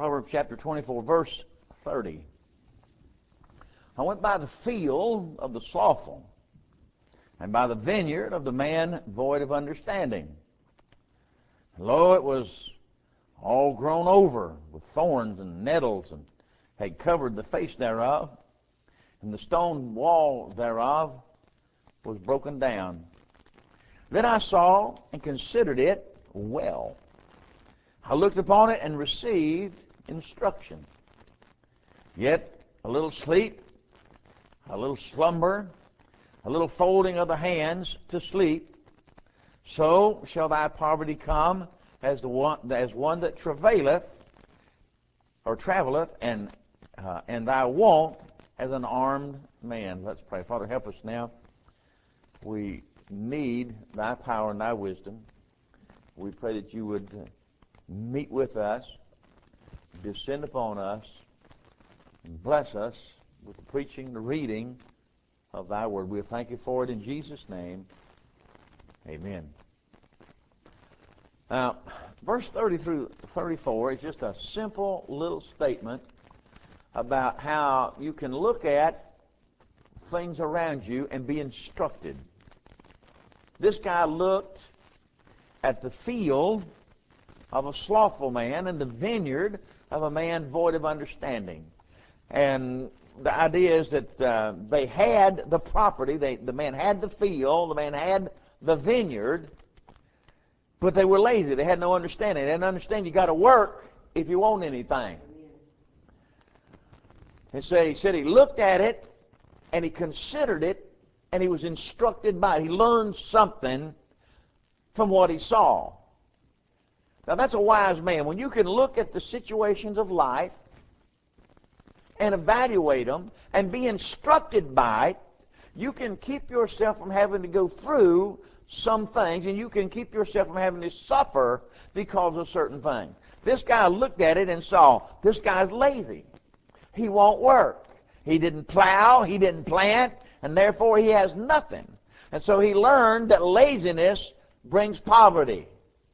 Proverbs chapter 24, verse 30. I went by the field of the slothful, and by the vineyard of the man void of understanding. Lo, it was all grown over with thorns and nettles, and had covered the face thereof, and the stone wall thereof was broken down. Then I saw and considered it well. I looked upon it and received instruction. Yet a little sleep, a little slumber, a little folding of the hands to sleep, so shall thy poverty come as one that travaileth or traveleth, and thy want as an armed man. Let's pray. Father, help us now. We need thy power and thy wisdom. We pray that you would meet with us, descend upon us, and bless us with the preaching, the reading of thy word. We'll thank you for it in Jesus' name. Amen. Now, verse 30 through 34 is just a simple little statement about how you can look at things around you and be instructed. This guy looked at the field of a slothful man and the vineyard of a man void of understanding. And the idea is that they had the property, the man had the field, the man had the vineyard, but they were lazy. They had no understanding. They didn't understand you got to work if you want anything. And so he said he looked at it and he considered it and he was instructed by it. He learned something from what he saw. Now that's a wise man. When you can look at the situations of life and evaluate them and be instructed by it, you can keep yourself from having to go through some things, and you can keep yourself from having to suffer because of certain things. This guy looked at it and saw, this guy's lazy. He won't work. He didn't plow, he didn't plant, and therefore he has nothing. And so he learned that laziness brings poverty.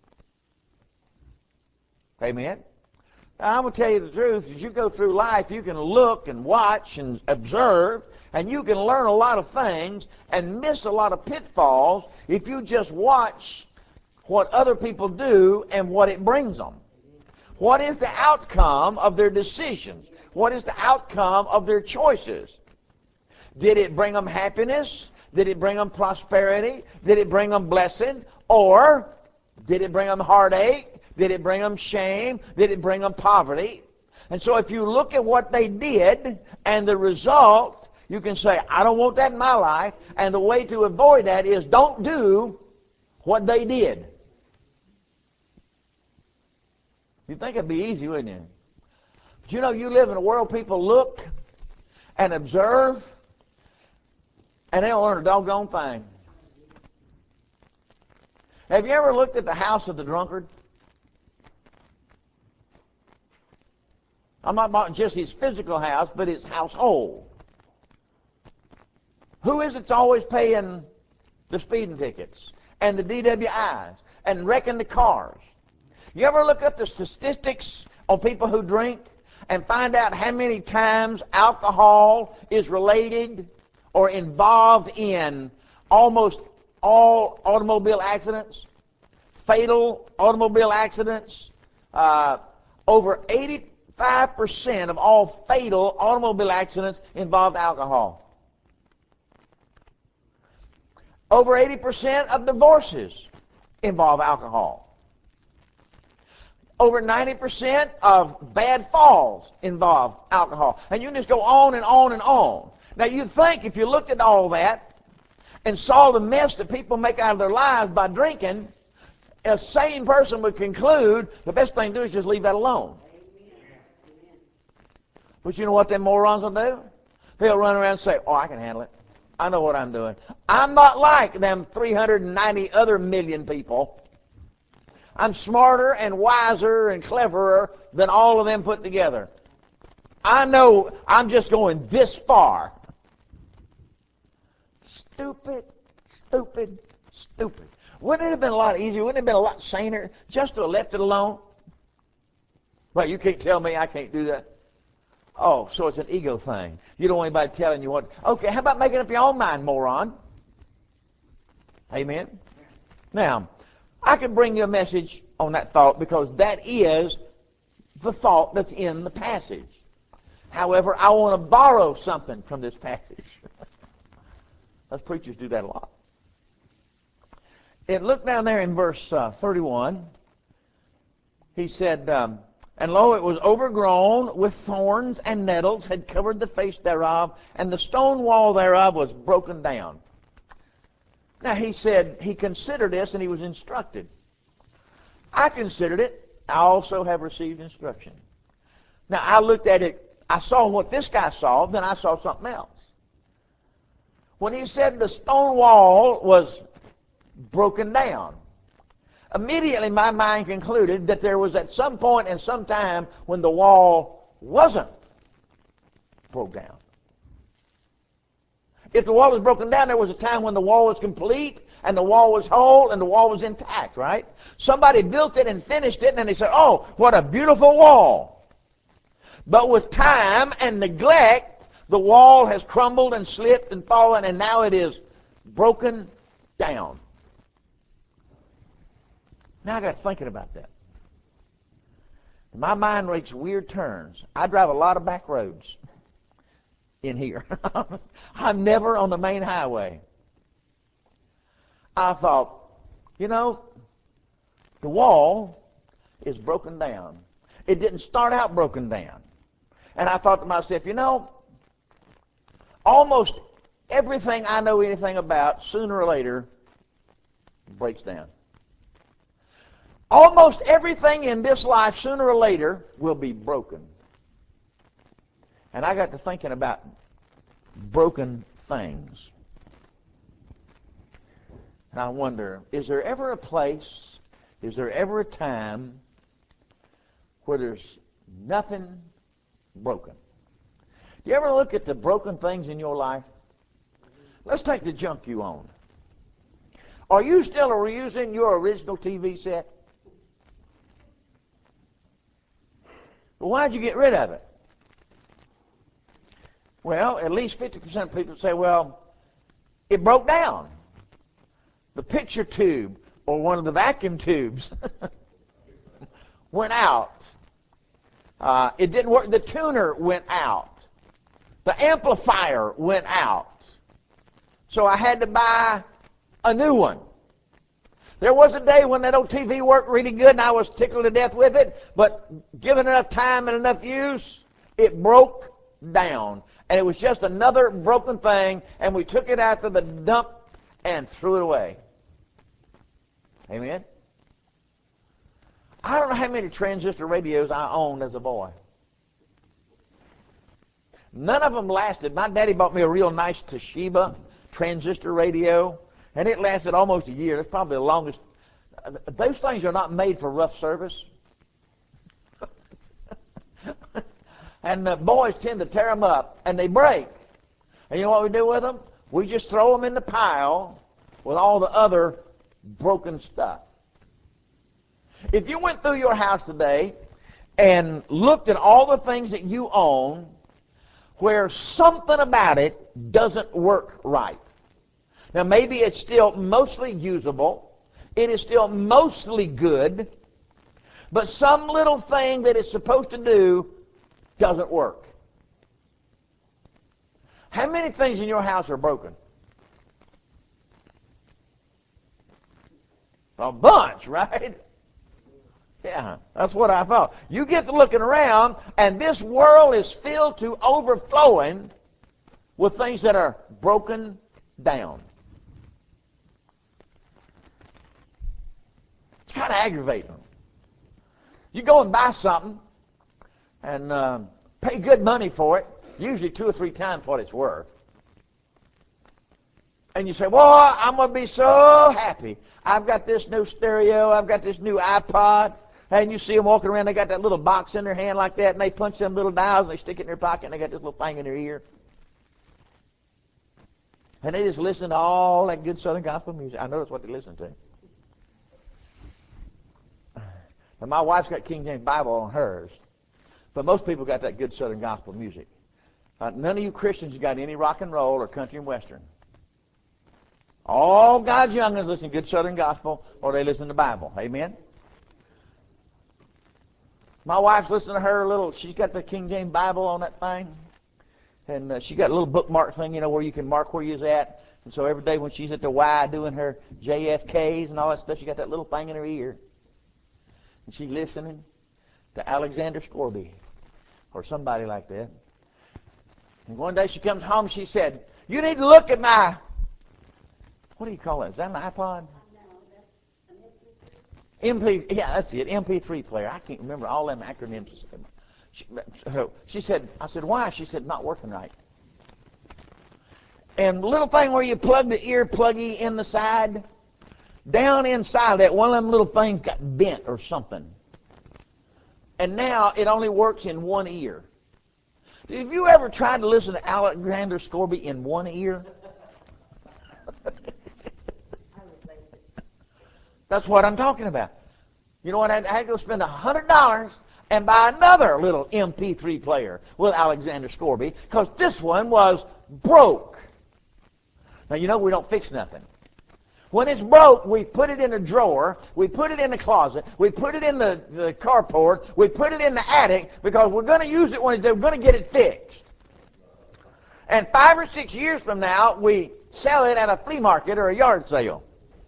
Amen? Now, I'm going to tell you the truth. As you go through life, you can look and watch and observe, and you can learn a lot of things and miss a lot of pitfalls if you just watch what other people do and what it brings them. What is the outcome of their decisions? What is the outcome of their choices? Did it bring them happiness? Did it bring them prosperity? Did it bring them blessing? Or did it bring them heartache? Did it bring them shame? Did it bring them poverty? And so if you look at what they did and the result, you can say, I don't want that in my life. And the way to avoid that is don't do what they did. You'd think it'd be easy, wouldn't you? But you know, you live in a world people look and observe, and they don't learn a doggone thing. Have you ever looked at the house of the drunkard? I'm not about just his physical house, but his household. Who is it's always paying the speeding tickets and the DWIs and wrecking the cars? You ever look up the statistics on people who drink and find out how many times alcohol is related or involved in almost all automobile accidents, fatal automobile accidents? Over 85% of all fatal automobile accidents involve alcohol. Over 80% of divorces involve alcohol. Over 90% of bad falls involve alcohol. And you can just go on and on and on. Now you'd think if you looked at all that and saw the mess that people make out of their lives by drinking, a sane person would conclude the best thing to do is just leave that alone. But you know what them morons will do? They'll run around and say, oh, I can handle it. I know what I'm doing. I'm not like them 390 other million people. I'm smarter and wiser and cleverer than all of them put together. I know I'm just going this far. Stupid, stupid, stupid. Wouldn't it have been a lot easier? Wouldn't it have been a lot saner just to have left it alone? Well, you can't tell me I can't do that. Oh, so it's an ego thing. You don't want anybody telling you what. Okay, how about making up your own mind, moron? Amen? Now, I could bring you a message on that thought because that is the thought that's in the passage. However, I want to borrow something from this passage. Us preachers do that a lot. Look down there in verse 31. He said, and lo, it was overgrown with thorns and nettles, had covered the face thereof, and the stone wall thereof was broken down. Now he said he considered this and he was instructed. I considered it. I also have received instruction. Now I looked at it. I saw what this guy saw, then I saw something else. When he said the stone wall was broken down, immediately my mind concluded that there was at some point and some time when the wall wasn't broke down. If the wall was broken down, there was a time when the wall was complete and the wall was whole and the wall was intact, right? Somebody built it and finished it and they said, oh, what a beautiful wall. But with time and neglect, the wall has crumbled and slipped and fallen, and now it is broken down. Now I got thinking about that. My mind makes weird turns. I drive a lot of back roads in here. I'm never on the main highway. I thought, you know, the wall is broken down. It didn't start out broken down. And I thought to myself, you know, almost everything I know anything about, sooner or later, breaks down. Almost everything in this life, sooner or later, will be broken. And I got to thinking about broken things. And I wonder, is there ever a place, is there ever a time where there's nothing broken? Do you ever look at the broken things in your life? Let's take the junk you own. Are you still using your original TV set? Well, why'd you get rid of it? Well, at least 50% of people say, well, it broke down. The picture tube or one of the vacuum tubes went out. It didn't work. The tuner went out. The amplifier went out. So I had to buy a new one. There was a day when that old TV worked really good and I was tickled to death with it, but given enough time and enough use, it broke down. And it was just another broken thing, and we took it out to the dump and threw it away. Amen? I don't know how many transistor radios I owned as a boy. None of them lasted. My daddy bought me a real nice Toshiba transistor radio, and it lasted almost a year. That's probably the longest. Those things are not made for rough service. And the boys tend to tear them up, and they break. And you know what we do with them? We just throw them in the pile with all the other broken stuff. If you went through your house today and looked at all the things that you own where something about it doesn't work right. Now, maybe it's still mostly usable. It is still mostly good. But some little thing that it's supposed to do doesn't work. How many things in your house are broken? A bunch, right? Yeah, that's what I thought. You get to looking around, and this world is filled to overflowing with things that are broken down. It's kind of aggravating. You go and buy something and pay good money for it, usually 2 or 3 times what it's worth. And you say, well, I'm going to be so happy. I've got this new stereo. I've got this new iPod. And you see them walking around. They got that little box in their hand like that, and they punch them little dials, and they stick it in their pocket, and they got this little thing in their ear. And they just listen to all that good Southern gospel music. I know that's what they listen to. And my wife's got King James Bible on hers. But most people got that good Southern gospel music. None of you Christians have got any rock and roll or country and western. All God's young'uns listen to good Southern gospel, or they listen to the Bible. Amen? My wife's listening to her little, she's got the King James Bible on that thing. And she got a little bookmark thing, where you can mark where you're at. And so every day when she's at the Y doing her JFKs and all that stuff, she got that little thing in her ear. And she's listening to Alexander Scorby or somebody like that. And one day she comes home, she said, "You need to look at my," what do you call it? Is that an iPod? Yeah, that's it, MP3 player. I can't remember all them acronyms. She said, I said, "Why?" She said, "Not working right." And the little thing where you plug the ear pluggy in the side, down inside that, one of them little things got bent or something. And now it only works in one ear. Have you ever tried to listen to Alexander Scorby in one ear? That's what I'm talking about. You know what? I had to go spend $100 and buy another little MP3 player with Alexander Scorby because this one was broke. Now, we don't fix nothing. When it's broke, we put it in a drawer, we put it in the closet, we put it in the carport, we put it in the attic because we're going to use it we're going to get it fixed. And 5 or 6 years from now, we sell it at a flea market or a yard sale.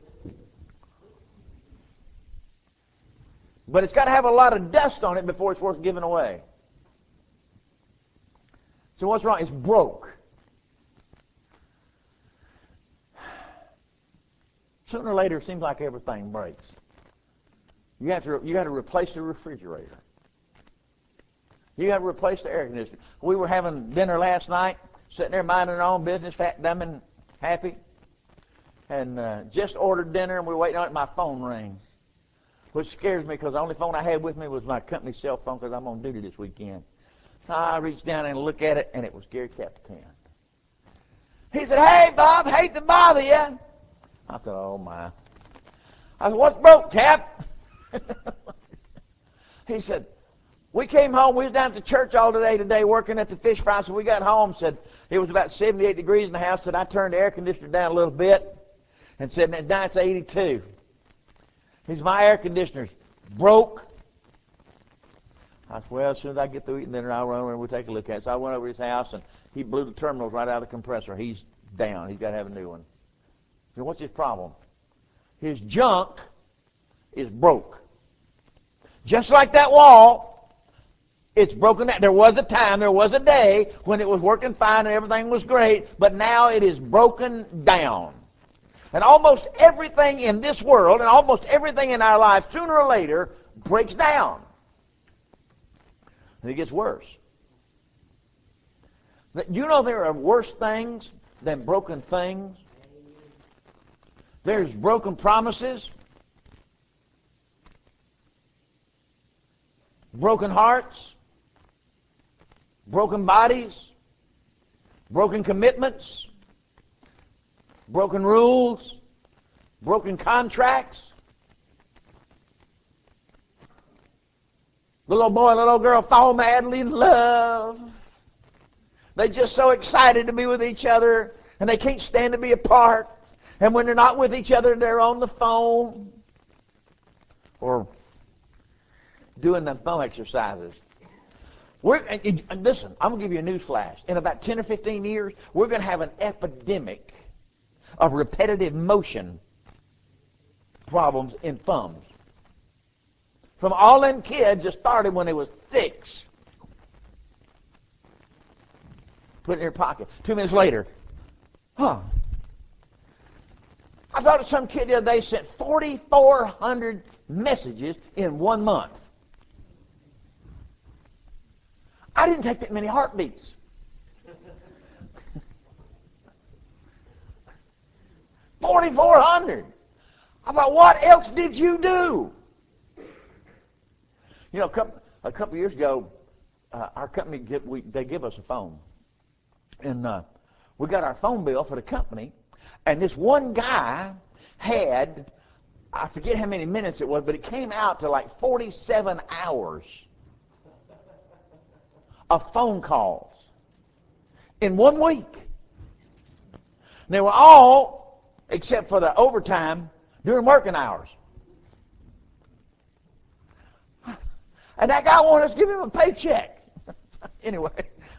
But it's got to have a lot of dust on it before it's worth giving away. So what's wrong? It's broke. Sooner or later, it seems like everything breaks. You got to replace the refrigerator. You got to replace the air conditioner. We were having dinner last night, sitting there minding our own business, fat, dumb, and happy, and just ordered dinner, and we were waiting on it. My phone rings, which scares me because the only phone I had with me was my company cell phone because I'm on duty this weekend. So I reached down and looked at it, and it was Gary Capitan. He said, "Hey, Bob, hate to bother you." I said, "Oh, my." I said, "What's broke, Cap?" He said, "We came home. We was down at the church all today working at the fish fry. So we got home, said it was about 78 degrees in the house. Said I turned the air conditioner down a little bit and said, now it's 82. He said, "My air conditioner's broke." I said, "Well, as soon as I get through eating dinner, I'll run over and we'll take a look at it." So I went over to his house, and he blew the terminals right out of the compressor. He's down. He's got to have a new one. So what's his problem? His junk is broke. Just like that wall, it's broken down. There was a time, there was a day when it was working fine and everything was great, but now it is broken down. And almost everything in this world and almost everything in our life, sooner or later, breaks down. And it gets worse. You know there are worse things than broken things? There's broken promises, broken hearts, broken bodies, broken commitments, broken rules, broken contracts. The little boy and little girl fall madly in love. They're just so excited to be with each other, and they can't stand to be apart. And when they're not with each other, they're on the phone or doing the phone exercises. Listen, I'm going to give you a news flash. In about 10 or 15 years, we're going to have an epidemic of repetitive motion problems in thumbs. From all them kids that started when they was 6. Put it in your pocket. 2 minutes later, I thought of some kid the other day sent 4,400 messages in 1 month. I didn't take that many heartbeats. $4,400. I thought, what else did you do? A couple years ago, our company they give us a phone, and we got our phone bill for the company. And this one guy had, I forget how many minutes it was, but it came out to like 47 hours. of phone calls in 1 week. They were all, except for the overtime, during working hours. And that guy wanted us to give him a paycheck. Anyway,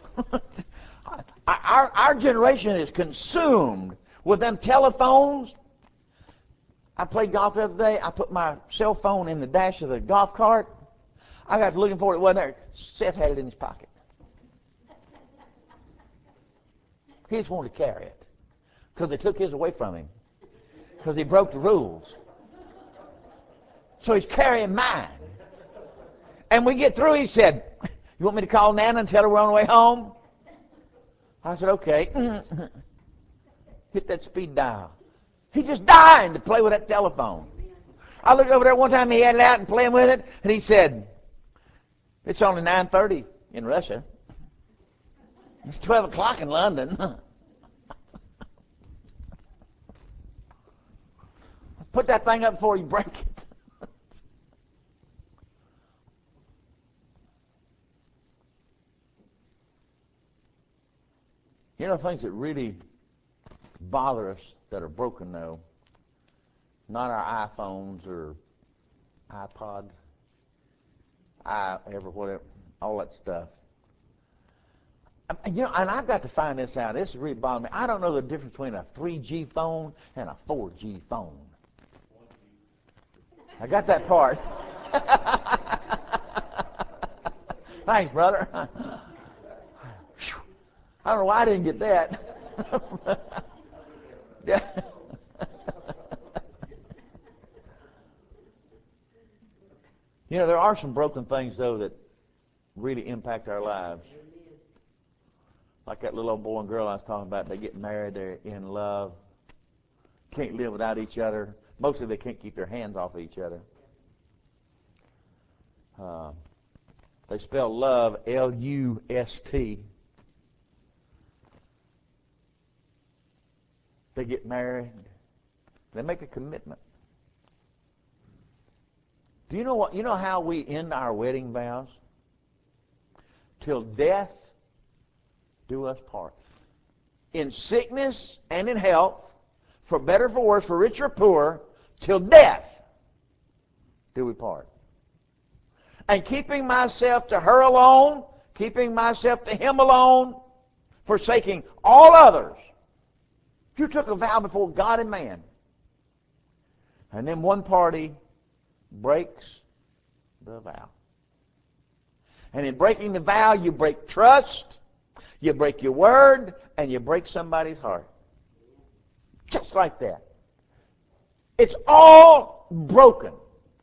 our generation is consumed with them telephones. I played golf the other day. I put my cell phone in the dash of the golf cart. I got looking for it. It wasn't there. Seth had it in his pocket. He just wanted to carry it because they took his away from him because he broke the rules. So he's carrying mine. And we get through, he said, "You want me to call Nana and tell her we're on the way home?" I said, "Okay." Hit that speed dial. He's just dying to play with that telephone. I looked over there one time, he had it out and playing with it, and he said, "It's only 9:30 in Russia. It's 12 o'clock in London." Put that thing up before you break it. You know, things that really bother us that are broken, though, not our iPhones or iPods, whatever, all that stuff. You know, and I've got to find this out. This is really bothering me. I don't know the difference between a 3G phone and a 4G phone. I got that part. Thanks, brother. I don't know why I didn't get that. Yeah. You know, there are some broken things, though, that really impact our lives. Like that little old boy and girl I was talking about. They get married. They're in love. Can't live without each other. Mostly they can't keep their hands off of each other. They spell love L-U-S-T. They get married. They make a commitment. Do you know what? You know how we end our wedding vows? Till death do us part. In sickness and in health, for better, for worse, for rich or poor, till death do we part. And keeping myself to her alone, keeping myself to him alone, forsaking all others. You took a vow before God and man. And then one party breaks the vow. And in breaking the vow, you break trust, you break your word, and you break somebody's heart. Just like that. It's all broken.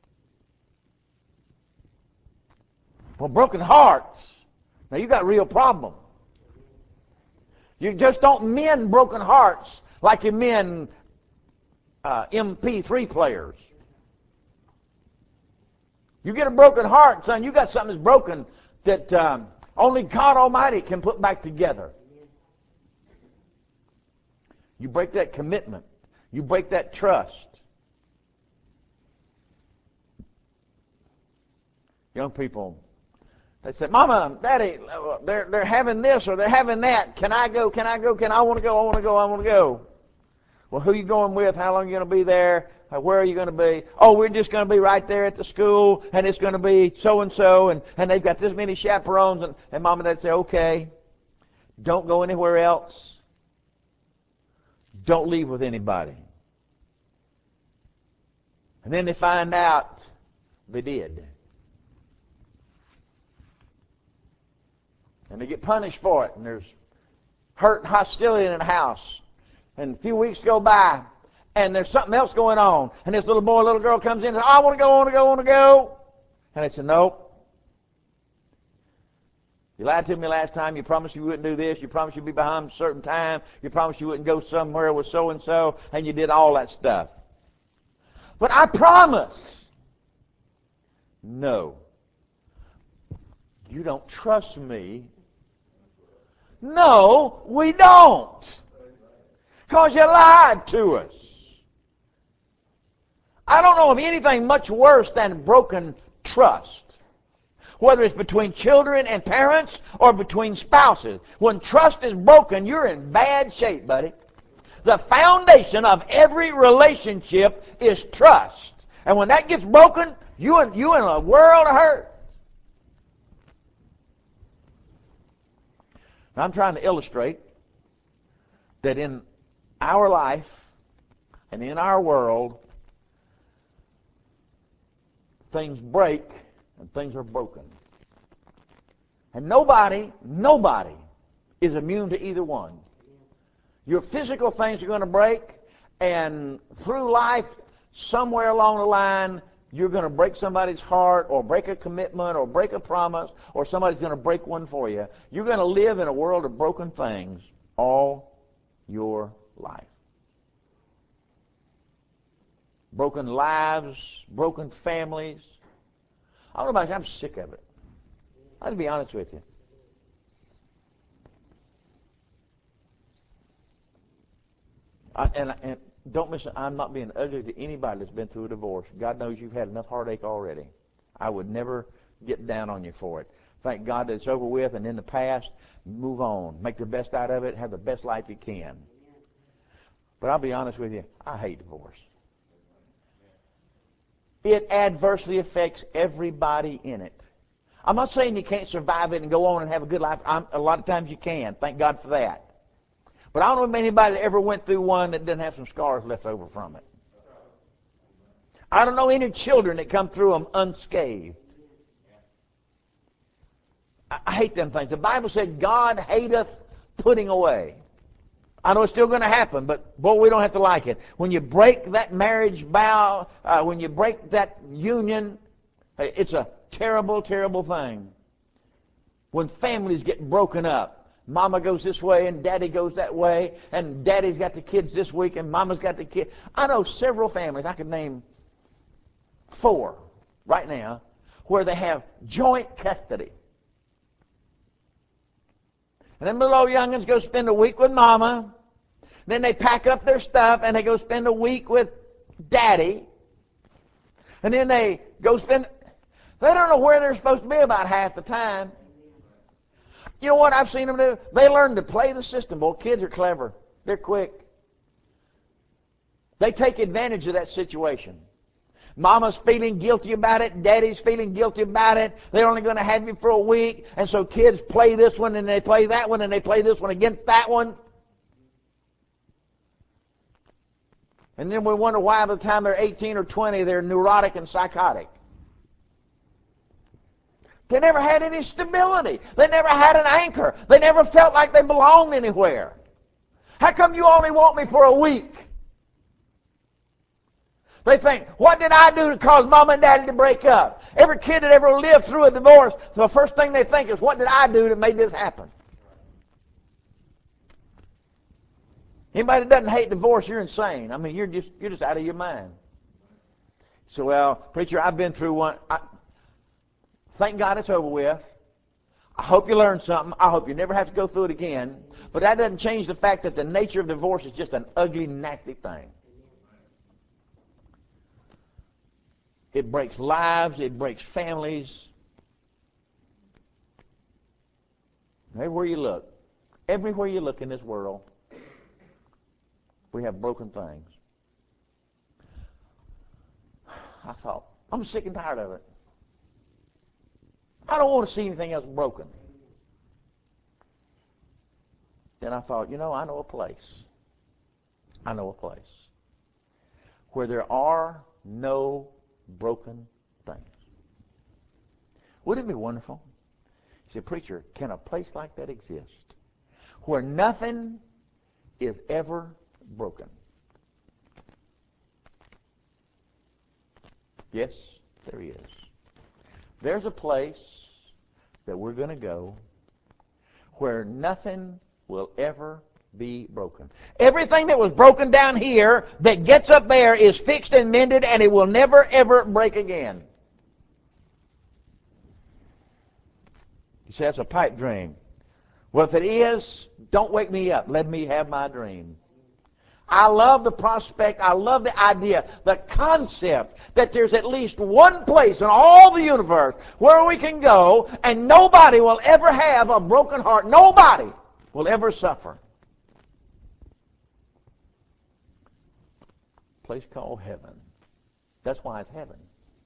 Well, broken hearts. Now, you got a real problem. You just don't mend broken hearts like you mend MP3 players. You get a broken heart, son, you got something that's broken that only God Almighty can put back together. You break that commitment. You break that trust. Young people, they said, "Mama, Daddy, they're having this or they're having that. Can I go? Can I go? I want to go. I want to go. I want to go." Well, who are you going with? How long are you going to be there? Where are you going to be? Oh, we're just going to be right there at the school, and it's going to be so-and-so, and they've got this many chaperones. And Mom and Dad say, "Okay, don't go anywhere else. Don't leave with anybody." And then they find out they did. And they get punished for it, and there's hurt and hostility in the house. And a few weeks go by, and there's something else going on. And this little boy, little girl comes in and says, "I want to go, I want to go, I want to go." And they said, "Nope. You lied to me last time. You promised you wouldn't do this. You promised you'd be behind a certain time. You promised you wouldn't go somewhere with so-and-so. And you did all that stuff." "But I promise." "No. You don't trust me." "No, we don't. Because you lied to us." I don't know of anything much worse than broken trust. Whether it's between children and parents or between spouses. When trust is broken, you're in bad shape, buddy. The foundation of every relationship is trust. And when that gets broken, you in a world of hurt. Now, I'm trying to illustrate that in our life and in our world, things break and things are broken. And nobody is immune to either one. Your physical things are going to break, and through life, somewhere along the line, you're going to break somebody's heart or break a commitment or break a promise, or somebody's going to break one for you. You're going to live in a world of broken things all your life. Broken lives, broken families. I don't know about you, I'm sick of it. I'll be honest with you. And don't miss it. I'm not being ugly to anybody that's been through a divorce. God knows you've had enough heartache already. I would never get down on you for it. Thank God that it's over with, and in the past, move on. Make the best out of it. Have the best life you can. But I'll be honest with you, I hate divorce. It adversely affects everybody in it. I'm not saying you can't survive it and go on and have a good life. A lot of times you can. Thank God for that. But I don't know of anybody that ever went through one that didn't have some scars left over from it. I don't know any children that come through them unscathed. I hate them things. The Bible said God hateth putting away. I know it's still going to happen, but boy, we don't have to like it. When you break that marriage vow, when you break that union, it's a terrible, terrible thing. When families get broken up, Mama goes this way and Daddy goes that way, and Daddy's got the kids this week and Mama's got the kids. I know several families, I could name 4 right now, where they have joint custody. And them little old young'uns go spend a week with Mama. Then they pack up their stuff and they go spend a week with Daddy. And then they go spend... They don't know where they're supposed to be about half the time. You know what I've seen them do? They learn to play the system. Boy, kids are clever. They're quick. They take advantage of that situation. Mama's feeling guilty about it. Daddy's feeling guilty about it. They're only going to have you for a week. And so kids play this one and they play that one and they play this one against that one. And then we wonder why by the time they're 18 or 20, they're neurotic and psychotic. They never had any stability. They never had an anchor. They never felt like they belonged anywhere. How come you only want me for a week? They think, what did I do to cause Mama and Daddy to break up? Every kid that ever lived through a divorce, the first thing they think is, what did I do that made this happen? Anybody that doesn't hate divorce, you're insane. I mean, you're just out of your mind. So, well, preacher, I've been through one. Thank God it's over with. I hope you learned something. I hope you never have to go through it again. But that doesn't change the fact that the nature of divorce is just an ugly, nasty thing. It breaks lives. It breaks families. Everywhere you look in this world, we have broken things. I thought, I'm sick and tired of it. I don't want to see anything else broken. Then I thought, I know a place. Where there are no broken things. Wouldn't it be wonderful? You say, preacher, can a place like that exist? Where nothing is ever broken. Yes, there is. There's a place that we're going to go where nothing will ever be broken. Everything that was broken down here that gets up there is fixed and mended, and it will never, ever break again. You say, that's a pipe dream. Well, if it is, don't wake me up. Let me have my dream. I love the prospect. I love the idea, the concept that there's at least one place in all the universe where we can go and nobody will ever have a broken heart. Nobody will ever suffer. A place called heaven. That's why it's heaven.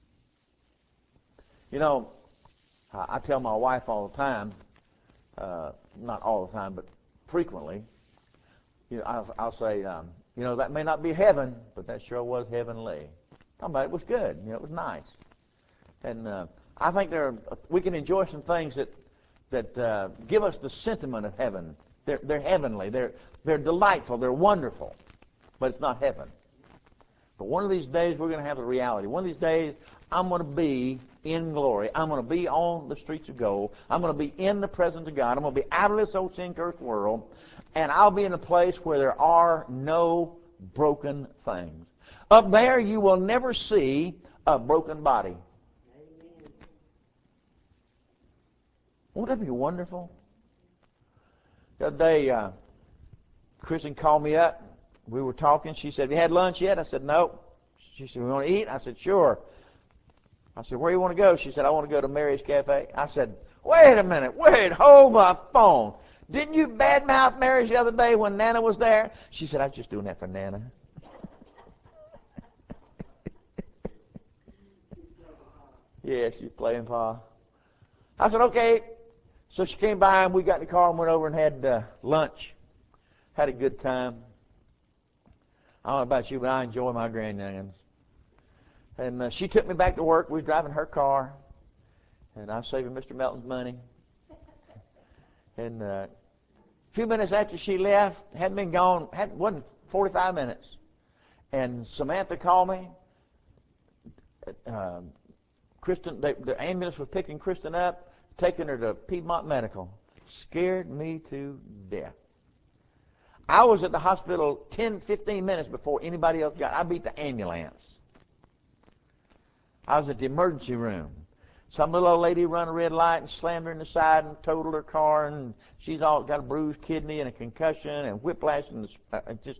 You know, I tell my wife all the time, not all the time, but frequently, you know, I'll say, you know, that may not be heaven, but that sure was heavenly. Talking about it was good. You know, it was nice. And I think we can enjoy some things that give us the sentiment of heaven. They're heavenly. They're delightful. They're wonderful. But it's not heaven. But one of these days we're going to have the reality. One of these days I'm going to be in glory. I'm going to be on the streets of gold. I'm going to be in the presence of God. I'm going to be out of this old sin-cursed world. And I'll be in a place where there are no broken things. Up there you will never see a broken body. Amen. Won't that be wonderful? The other day, Kristen called me up. We were talking. She said, "Have you had lunch yet?" I said, "No." She said, "We want to eat?" I said, "Sure." I said, "Where do you want to go?" She said, "I want to go to Mary's Cafe." I said, "Wait a minute. Wait. Hold my phone. Didn't you badmouth Mary's the other day when Nana was there?" She said, "I was just doing that for Nana." Yeah, she's playing Pa. I said, "Okay." So she came by and we got in the car and went over and had lunch. Had a good time. I don't know about you, but I enjoy my grandyoungins. And she took me back to work. We was driving her car. And I was saving Mr. Melton's money. And a few minutes after she left, hadn't been gone, wasn't 45 minutes. And Samantha called me. Kristen, the ambulance was picking Kristen up, taking her to Piedmont Medical. Scared me to death. I was at the hospital 10, 15 minutes before anybody else got. I beat the ambulance. I was at the emergency room. Some little old lady run a red light and slammed her in the side and totaled her car, and she's all got a bruised kidney and a concussion and whiplash and just.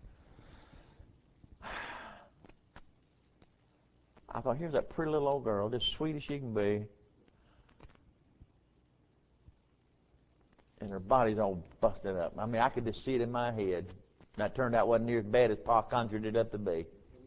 I thought, here's that pretty little old girl, just sweet as she can be, and her body's all busted up. I mean, I could just see it in my head. That turned out wasn't near as bad as Pa conjured it up to be.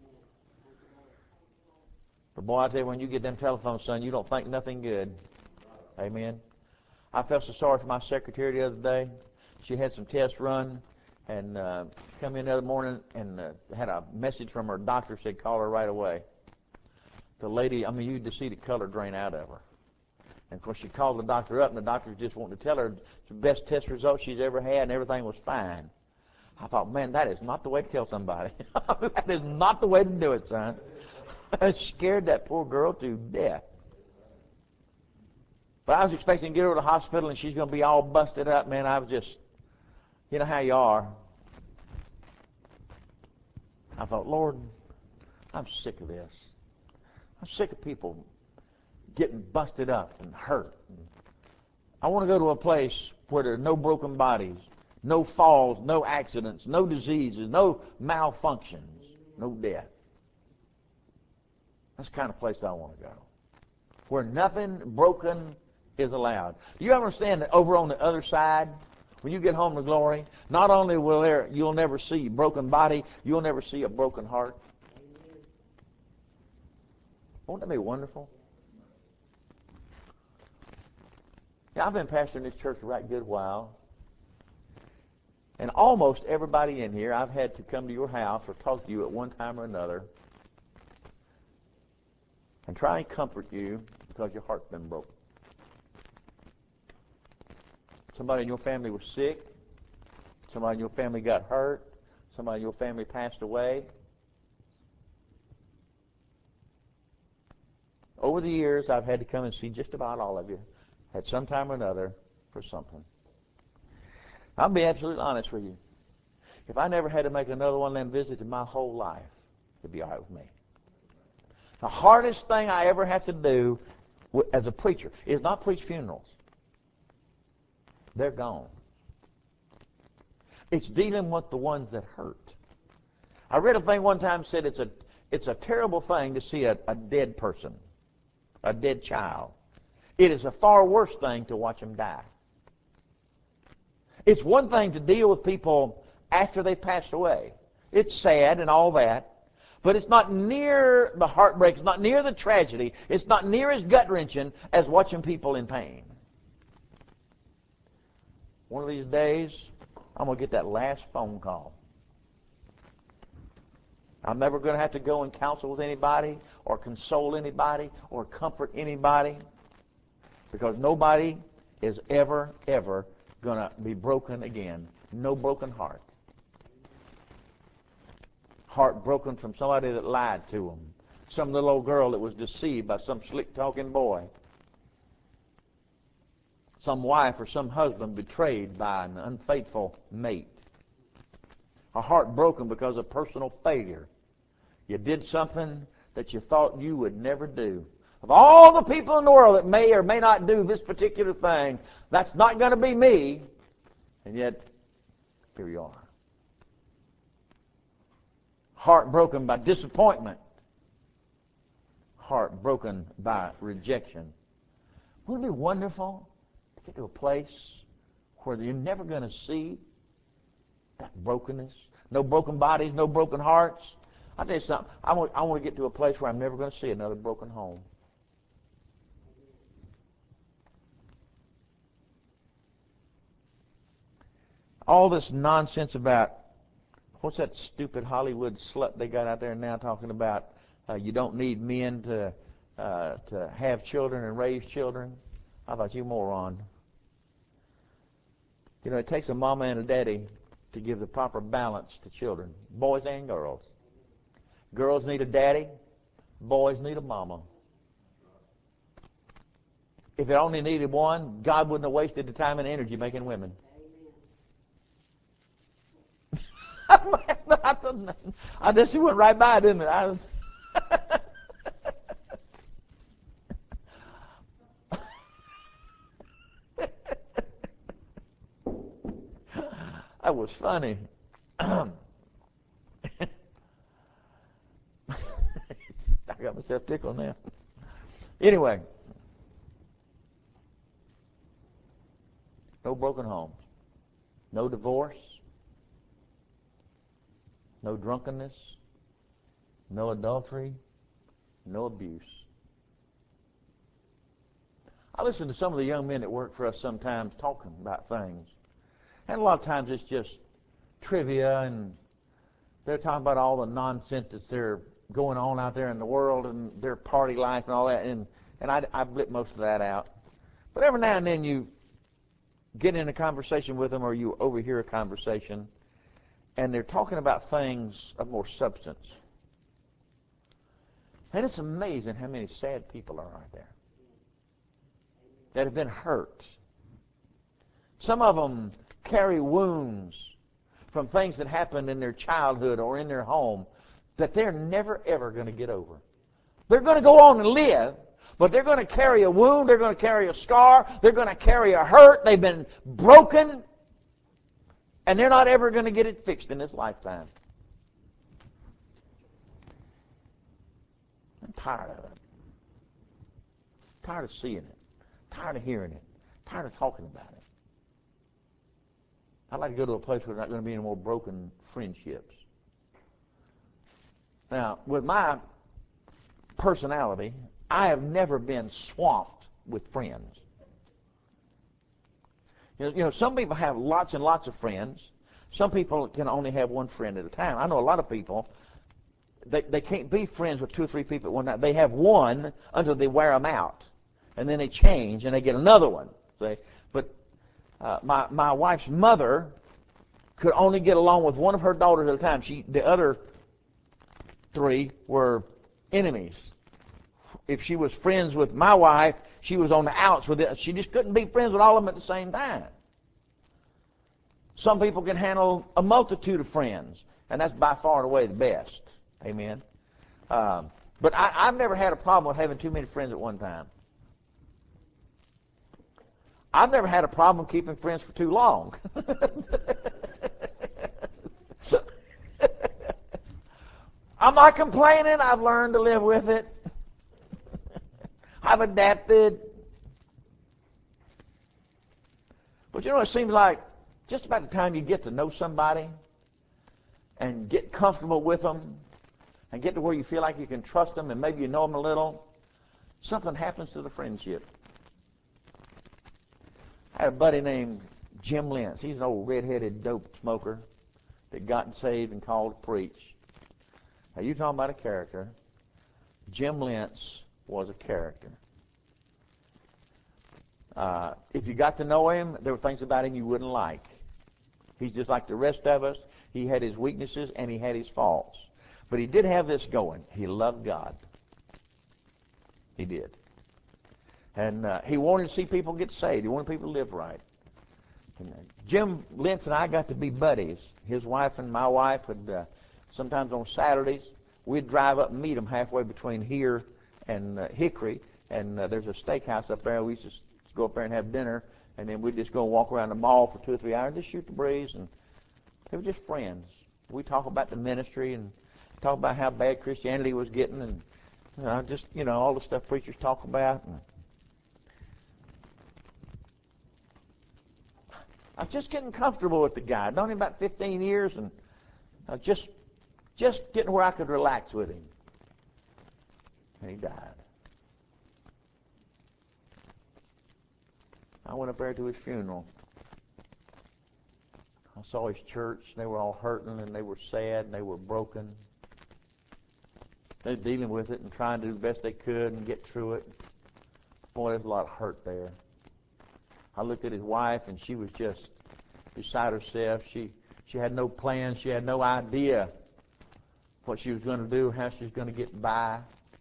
But boy, I tell you, when you get them telephones, son, you don't think nothing good. Amen. I felt so sorry for my secretary the other day. She had some tests run and come in the other morning and had a message from her doctor, said call her right away. The lady, I mean, you could see the color drain out of her. And, of course, she called the doctor up, and the doctor was just wanting to tell her the best test results she's ever had, and everything was fine. I thought, man, that is not the way to tell somebody. That is not the way to do it, son. It scared that poor girl to death. But I was expecting to get her to the hospital, and she's going to be all busted up, man. I was just, you know how you are. I thought, Lord, I'm sick of this. I'm sick of people getting busted up and hurt. I want to go to a place where there are no broken bodies, no falls, no accidents, no diseases, no malfunctions, no death. That's the kind of place I want to go, where nothing broken is allowed. Do you understand that over on the other side, when you get home to glory, not only will you'll never see a broken body, you'll never see a broken heart. Won't that be wonderful? Yeah, I've been pastoring this church a right good while. And almost everybody in here, I've had to come to your house or talk to you at one time or another and try and comfort you because your heart's been broken. Somebody in your family was sick. Somebody in your family got hurt. Somebody in your family passed away. Over the years, I've had to come and see just about all of you at some time or another for something. I'll be absolutely honest with you. If I never had to make another one of them visits in my whole life, it'd be all right with me. The hardest thing I ever have to do as a preacher is not preach funerals. They're gone. It's dealing with the ones that hurt. I read a thing one time said it's a terrible thing to see a dead person, a dead child. It is a far worse thing to watch them die. It's one thing to deal with people after they've passed away. It's sad and all that, but it's not near the heartbreak, it's not near the tragedy, it's not near as gut-wrenching as watching people in pain. One of these days, I'm going to get that last phone call. I'm never going to have to go and counsel with anybody or console anybody or comfort anybody, because nobody is ever going to be broken again. No broken heart. Heart broken from somebody that lied to them. Some little old girl that was deceived by some slick-talking boy. Some wife or some husband betrayed by an unfaithful mate. A heart broken because of personal failure. You did something that you thought you would never do. Of all the people in the world that may or may not do this particular thing, that's not going to be me. And yet, here you are. Heart broken by disappointment. Heart broken by rejection. Wouldn't it be wonderful to get to a place where you're never going to see that brokenness? No broken bodies, no broken hearts. I'll tell you something. I want to get to a place where I'm never going to see another broken home. All this nonsense about, what's that stupid Hollywood slut they got out there now talking about you don't need men to have children and raise children? I thought, you moron. You know, it takes a mama and a daddy to give the proper balance to children, boys and girls. Girls need a daddy, boys need a mama. If it only needed one, God wouldn't have wasted the time and energy making women. I just went right by, didn't it? I was that was funny. I got myself tickled now. Anyway, no broken homes, no divorce, no drunkenness, no adultery, no abuse. I listen to some of the young men that work for us sometimes talking about things. And a lot of times it's just trivia, and they're talking about all the nonsense that's going on out there in the world and their party life and all that. And I blip most of that out. But every now and then you get in a conversation with them, or you overhear a conversation, and they're talking about things of more substance. And it's amazing how many sad people are out there that have been hurt. Some of them carry wounds from things that happened in their childhood or in their home that they're never, ever going to get over. They're going to go on and live, but they're going to carry a wound, they're going to carry a scar, they're going to carry a hurt, they've been broken, and they're not ever going to get it fixed in this lifetime. I'm tired of it. Tired of seeing it. Tired of hearing it. Tired of talking about it. I'd like to go to a place where there's not going to be any more broken friendships. Now, with my personality, I have never been swamped with friends. You know, some people have lots and lots of friends. Some people can only have one friend at a time. I know a lot of people, they can't be friends with 2 or 3 people at one time. They have one until they wear them out. And then they change and they get another one. See? But my wife's mother could only get along with one of her daughters at a time. The other 3 were enemies. If she was friends with my wife, she was on the outs with it. She just couldn't be friends with all of them at the same time. Some people can handle a multitude of friends, and that's by far and away the best. Amen. But I've never had a problem with having too many friends at one time. I've never had a problem keeping friends for too long. I'm not complaining. I've learned to live with it. I've adapted. But you know, it seems like just about the time you get to know somebody and get comfortable with them and get to where you feel like you can trust them and maybe you know them a little, something happens to the friendship. I had a buddy named Jim Lentz. He's an old red-headed dope smoker that got saved and called to preach. Now, you talking about a character. Jim Lentz was a character. If you got to know him, there were things about him you wouldn't like. He's just like the rest of us. He had his weaknesses and he had his faults. But he did have this going. He loved God. He did. And he wanted to see people get saved. He wanted people to live right. And, Jim Lentz and I got to be buddies. His wife and my wife would, sometimes on Saturdays, we'd drive up and meet him halfway between here and Hickory. And there's a steakhouse up there. We used to go up there and have dinner. And then we'd just go and walk around the mall for 2 or 3 hours, just shoot the breeze. And they were just friends. We talk about the ministry and talk about how bad Christianity was getting and just, all the stuff preachers talk about. And I was just getting comfortable with the guy. I'd known him about 15 years and just getting where I could relax with him. And he died. I went up there to his funeral. I saw his church. They were all hurting and they were sad and they were broken. They were dealing with it and trying to do the best they could and get through it. Boy, there's a lot of hurt there. I looked at his wife and she was just beside herself. She had no plans. She had no idea what she was going to do, how she was going to get by.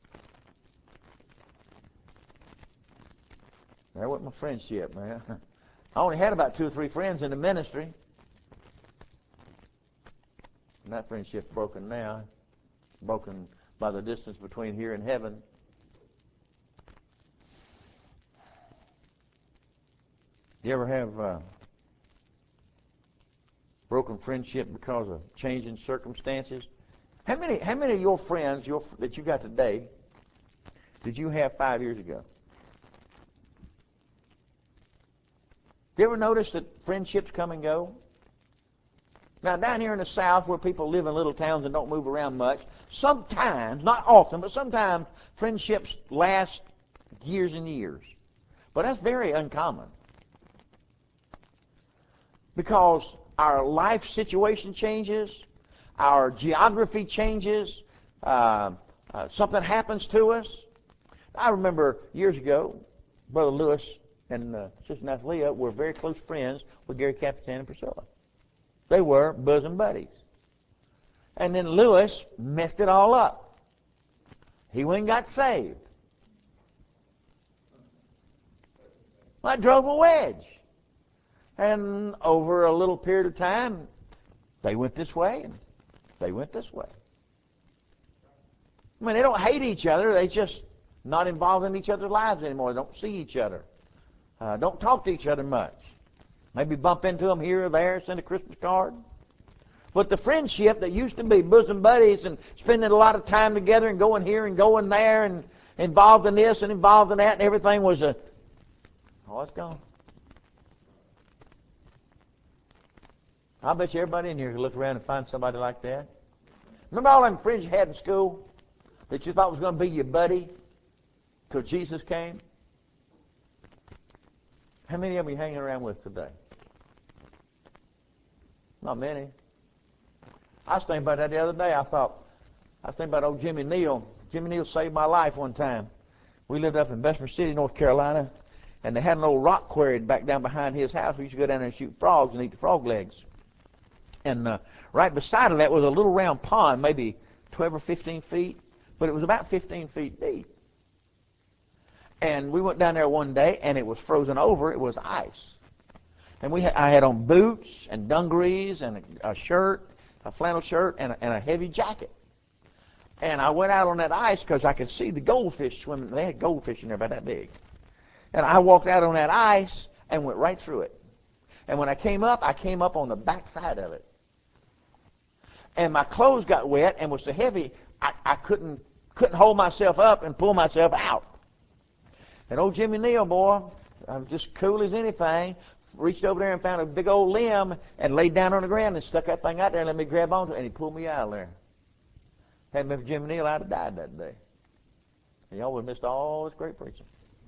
There went my friendship, man. I only had about 2 or 3 friends in the ministry. And that friendship's broken now. Broken by the distance between here and heaven. You ever have broken friendship because of changing circumstances? How many of your friends that you got today did you have 5 years ago? You ever notice that friendships come and go? Now, down here in the South, where people live in little towns and don't move around much, sometimes, not often, but sometimes friendships last years and years. But that's very uncommon. Because our life situation changes, our geography changes, something happens to us. I remember years ago, Brother Lewis and Sister Nathalia were very close friends with Gary Capitan and Priscilla. They were bosom buddies. And then Lewis messed it all up. He went and got saved. Well, that drove a wedge. And over a little period of time, they went this way and they went this way. I mean, they don't hate each other. They just not involved in each other's lives anymore. They don't see each other. Don't talk to each other much. Maybe bump into them here or there, send a Christmas card. But the friendship that used to be bosom buddies and spending a lot of time together and going here and going there and involved in this and involved in that and everything was it's gone. I bet you everybody in here could look around and find somebody like that. Remember all them friends you had in school that you thought was going to be your buddy till Jesus came? How many of them are you hanging around with today? Not many. I was thinking about that the other day. I was thinking about old Jimmy Neal. Jimmy Neal saved my life one time. We lived up in Bessemer City, North Carolina, and they had an old rock quarry back down behind his house. We used to go down there and shoot frogs and eat the frog legs. And right beside of that was a little round pond, maybe 12 or 15 feet, but it was about 15 feet deep. And we went down there one day, and it was frozen over. It was ice. And I had on boots and dungarees and a shirt, a flannel shirt, and a heavy jacket. And I went out on that ice because I could see the goldfish swimming. They had goldfish in there about that big. And I walked out on that ice and went right through it. And when I came up on the back side of it. and my clothes got wet and was so heavy I couldn't hold myself up and pull myself out. And old Jimmy Neal, boy, I was just cool as anything, reached over there and found a big old limb and laid down on the ground and stuck that thing out there and let me grab onto it, and he pulled me out of there. Hadn't been for Jimmy Neal, I'd have died that day. And y'all would have missed all this great preaching.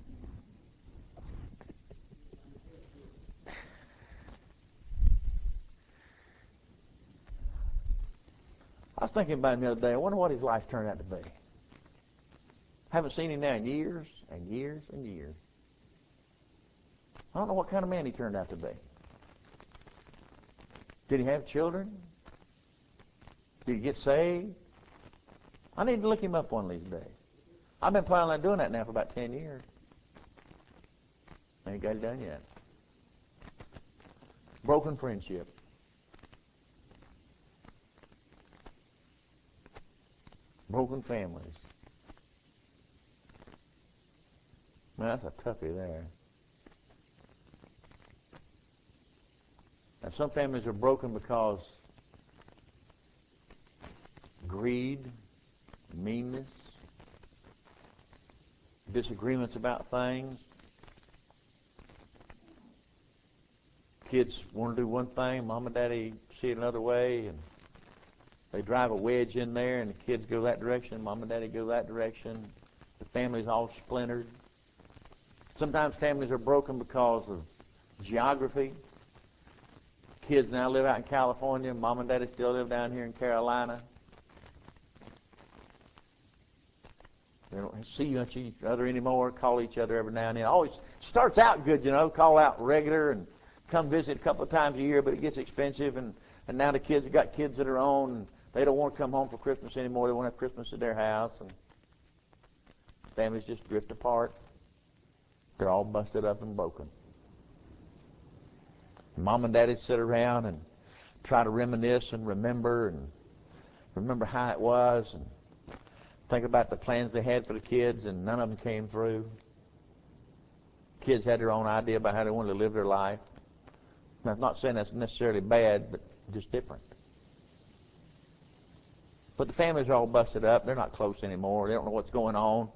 I was thinking about him the other day. I wonder what his life turned out to be. Haven't seen him now in years and years and years. I don't know what kind of man he turned out to be. Did he have children? Did he get saved? I need to look him up one of these days. I've been planning on doing that now for about 10 years. I ain't got it done yet. Broken friendship. Broken families. Man, that's a toughie there. And some families are broken because greed, meanness, disagreements about things. Kids want to do one thing, mom and daddy see it another way, and they drive a wedge in there, and the kids go that direction, mom and daddy go that direction. The family's all splintered. Sometimes families are broken because of geography. Kids now live out in California. Mom and daddy still live down here in Carolina. They don't see each other anymore, call each other every now and then. Always starts out good, call out regular and come visit a couple of times a year, but it gets expensive, and now the kids have got kids of their own, and they don't want to come home for Christmas anymore. They want to have Christmas at their house, and families just drift apart. They're all busted up and broken. Mom and daddy sit around and try to reminisce and remember how it was, and think about the plans they had for the kids, and none of them came through. Kids had their own idea about how they wanted to live their life. Now, I'm not saying that's necessarily bad, but just different. But the families are all busted up. They're not close anymore. They don't know what's going on.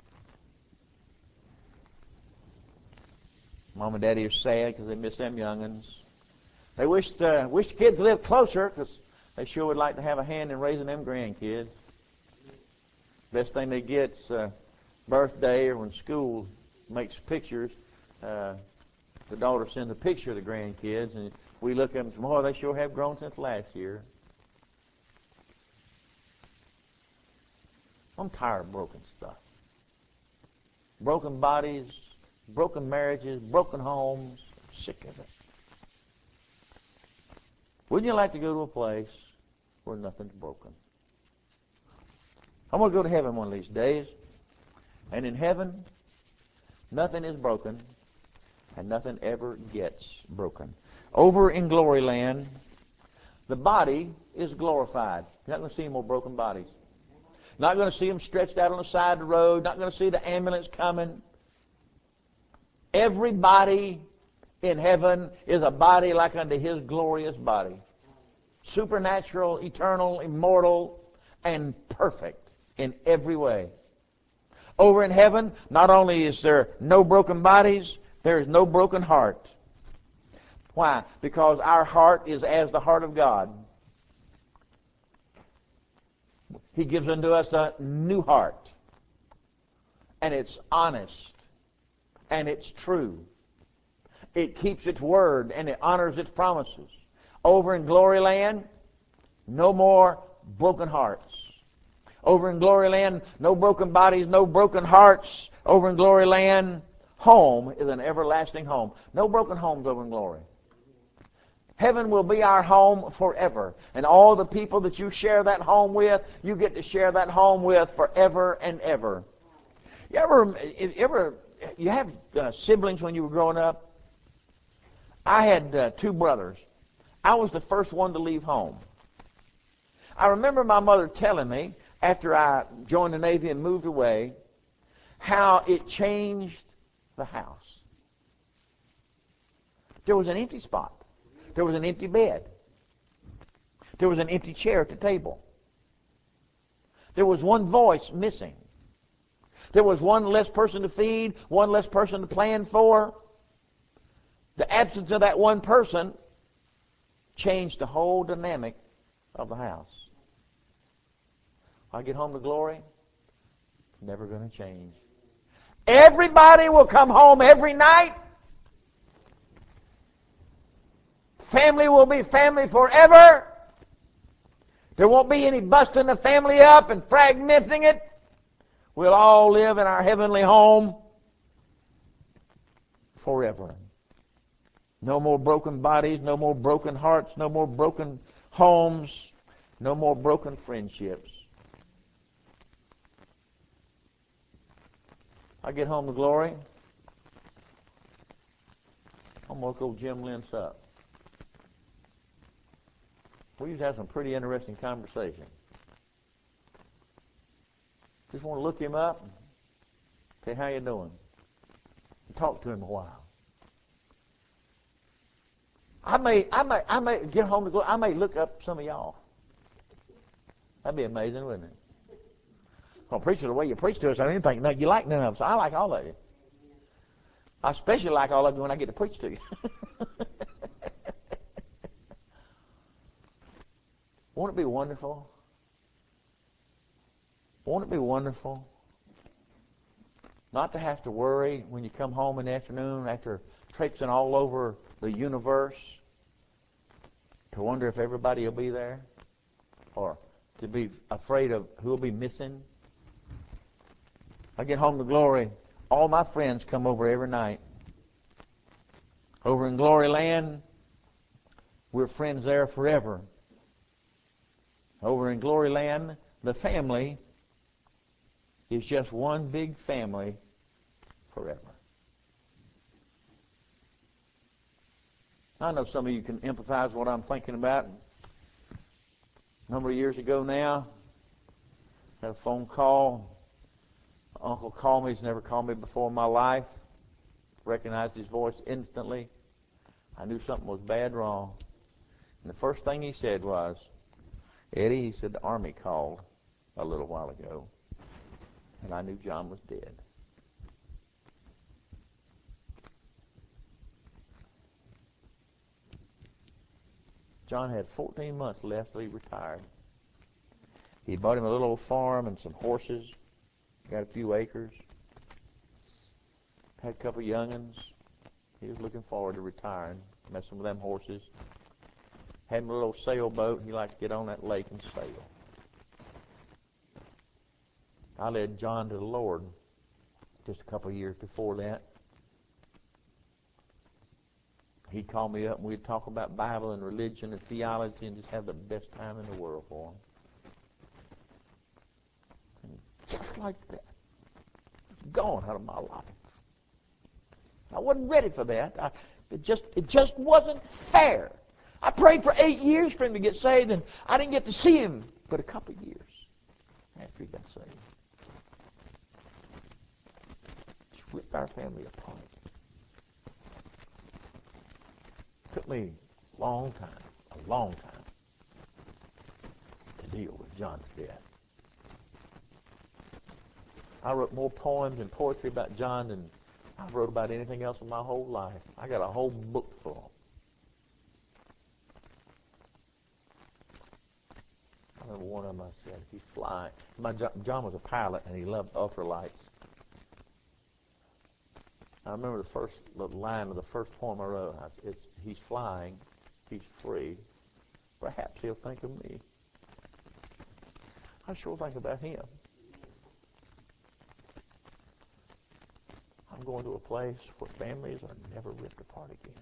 Mom and daddy are sad because they miss them young'uns. They wish the kids lived closer because they sure would like to have a hand in raising them grandkids. Best thing they get is birthday or when school makes pictures. The daughter sends a picture of the grandkids, and we look at them and say, boy, they sure have grown since last year. I'm tired of broken stuff. Broken bodies, broken marriages, broken homes. I'm sick of it. Wouldn't you like to go to a place where nothing's broken? I'm going to go to heaven one of these days. And in heaven, nothing is broken, and nothing ever gets broken. Over in glory land, the body is glorified. You're not going to see any more broken bodies. Not going to see them stretched out on the side of the road. Not going to see the ambulance coming. Everybody in heaven is a body like unto His glorious body. Supernatural, eternal, immortal, and perfect in every way. Over in heaven, not only is there no broken bodies, there is no broken heart. Why? Because our heart is as the heart of God. He gives unto us a new heart. And it's honest. And it's true. It keeps its word and it honors its promises. Over in glory land, no more broken hearts. Over in glory land, no broken bodies, no broken hearts. Over in glory land, home is an everlasting home. No broken homes over in glory. Heaven will be our home forever. And all the people that you share that home with, you get to share that home with forever and ever. You have siblings when you were growing up? I had two brothers. I was the first one to leave home. I remember my mother telling me, after I joined the Navy and moved away, how it changed the house. There was an empty spot. There was an empty bed. There was an empty chair at the table. There was one voice missing. There was one less person to feed, one less person to plan for. The absence of that one person changed the whole dynamic of the house. I get home to glory, never going to change. Everybody will come home every night. Family will be family forever. There won't be any busting the family up and fragmenting it. We'll all live in our heavenly home forever. No more broken bodies, no more broken hearts, no more broken homes, no more broken friendships. I get home to glory. I'm going to look old Jim Lentz up. We used to have some pretty interesting conversation. Just want to look him up and say, how you doing? And talk to him a while. I may get home to glory. I may look up some of y'all. That'd be amazing, wouldn't it? Well, preacher, the way you preach to us, I didn't think you like none of us. I like all of you. I especially like all of you when I get to preach to you. Won't it be wonderful? Won't it be wonderful not to have to worry when you come home in the afternoon after traipsing all over the universe to wonder if everybody will be there, or to be afraid of who will be missing? I get home to glory. All my friends come over every night. Over in Glory Land, we're friends there forever. Over in Glory Land, the family is just one big family forever. I know some of you can empathize with what I'm thinking about. A number of years ago now, I had a phone call. My uncle called me. He's never called me before in my life. Recognized his voice instantly. I knew something was bad wrong. And the first thing he said was, Eddie, he said, the Army called a little while ago, and I knew John was dead. John had 14 months left till he retired. He bought him a little old farm and some horses, got a few acres, had a couple of young'uns. He was looking forward to retiring, messing with them horses. Had him a little sailboat. He liked to get on that lake and sail. I led John to the Lord just a couple of years before that. He'd call me up and we'd talk about Bible and religion and theology and just have the best time in the world for him. And just like that, gone out of my life. I wasn't ready for that. It just wasn't fair. I prayed for 8 years for him to get saved, and I didn't get to see him but a couple of years after he got saved. Just ripped our family apart. Took me a long time to deal with John's death. I wrote more poems and poetry about John than I wrote about anything else in my whole life. I got a whole book full. I remember one of them I said, he's flying. John was a pilot, and he loved ultralights. I remember the first line of the first poem I wrote. He's flying, he's free. Perhaps he'll think of me. I sure think about him. I'm going to a place where families are never ripped apart again.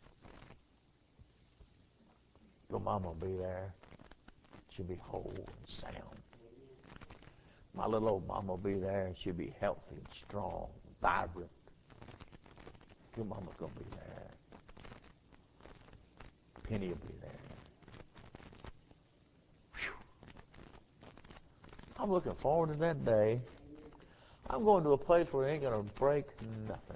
Your mama will be there. She'll be whole and sound. My little old mama will be there, and she'll be healthy and strong, vibrant. Your mama's going to be there. Penny will be there. Whew. I'm looking forward to that day. I'm going to a place where it ain't going to break nothing.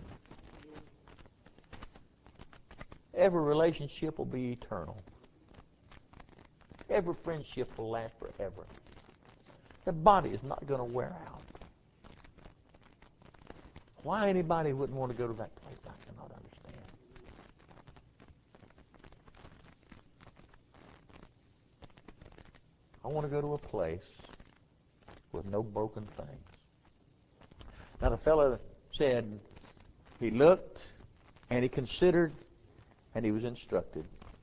Every relationship will be eternal. Every friendship will last forever. The body is not going to wear out. Why anybody wouldn't want to go to that place, I cannot understand. I want to go to a place with no broken things. Now the fellow said he looked and he considered and he was instructed.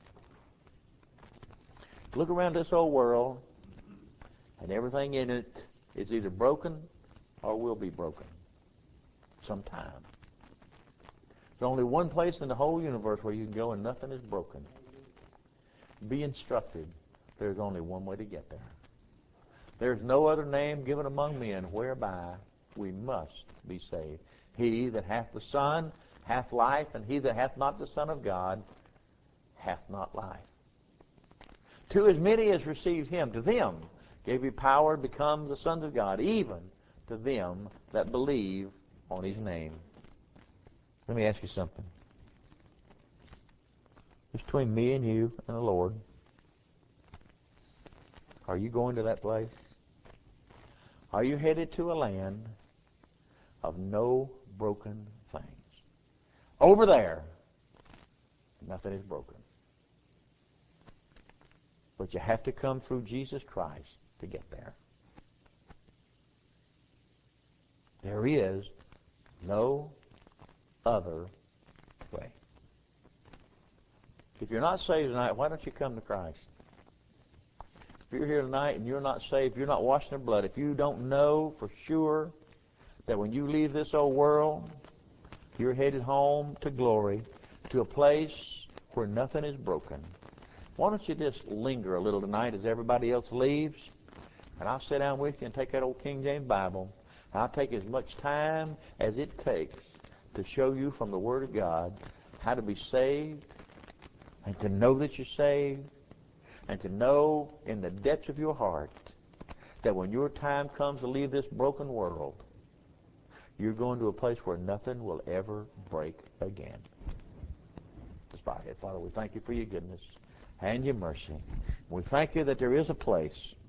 Look around this old world and everything in it is either broken or will be broken sometime. There's only one place in the whole universe where you can go and nothing is broken. Be instructed. There's only one way to get there. There's no other name given among men whereby we must be saved. He that hath the Son hath life, and he that hath not the Son of God hath not life. To as many as received him, to them gave he power to become the sons of God, even to them that believe on his name. Let me ask you something. It's between me and you and the Lord. Are you going to that place? Are you headed to a land of no broken things? Over there, nothing is broken. But you have to come through Jesus Christ to get there. There is no other way. If you're not saved tonight, why don't you come to Christ? If you're here tonight and you're not saved, you're not washed in blood, if you don't know for sure that when you leave this old world, you're headed home to glory, to a place where nothing is broken, why don't you just linger a little tonight as everybody else leaves, and I'll sit down with you and take that old King James Bible, and I'll take as much time as it takes to show you from the Word of God how to be saved, and to know that you're saved, and to know in the depths of your heart that when your time comes to leave this broken world, you're going to a place where nothing will ever break again. Let's bow our head. Father, we thank you for your goodness and your mercy. We thank you that there is a place